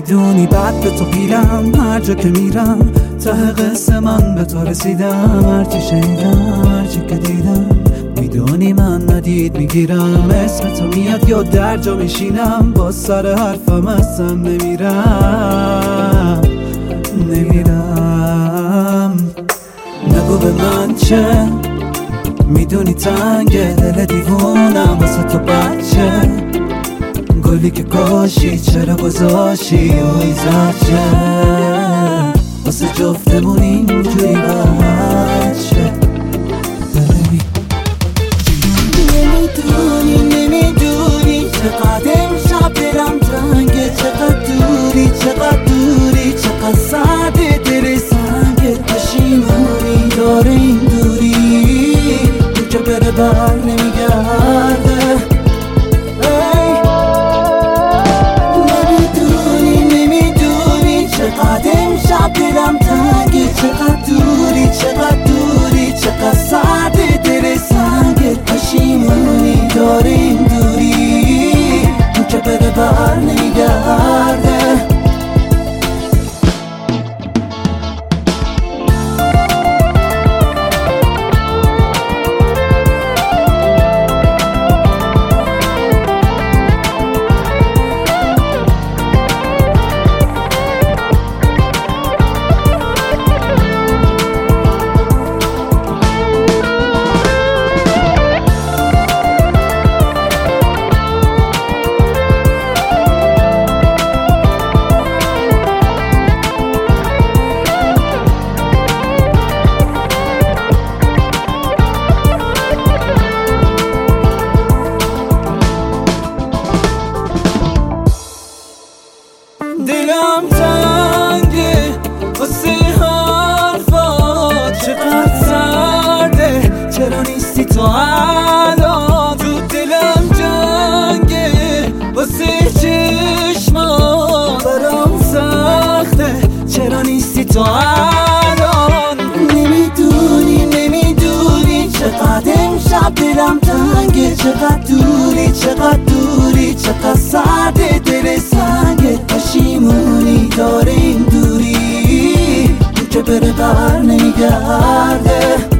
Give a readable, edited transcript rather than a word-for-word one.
میدونی بعد به تو پیرم، هر جا که میرم ته قصه من به تو رسیدم. هرچی شنیدم هرچی که دیدم میدونی من ندید میگیرم. اسم تو میاد یا در جا میشینم، با سر حرفم اصلا نمیرم. نگو به من چه میدونی تنگ دل دیوونم واسه تو بچه. گلی که کاشی چرا گذاشی و ایزاچه واسه جفتمون اینجوری بچه. نمیدونی چقدر امشب دلم تنگه، چقدر دوری چقدر سرده دل سنگه. پشیمونی داره این دوری اون که بره بر نمیگرده. نمیدونی چقدر امشب دلم تنگه، چقدر دوری چقدر سرده دل سنگه. پشیمونی داره این دوری اون که بره بر نمیگرده. دلم تنگه واسه حرفات، چقدر سرده چرا نیستی تو الان. تو دلم جنگه واسه چشمات، برام سخته چرا نیستی تو الان. نمیدونی چقدر امشب دلم تنگه، چقدر دوری چقدر سرده دل سنگه. پشیمونی داره این دوری اون که بره بر نمیگرده.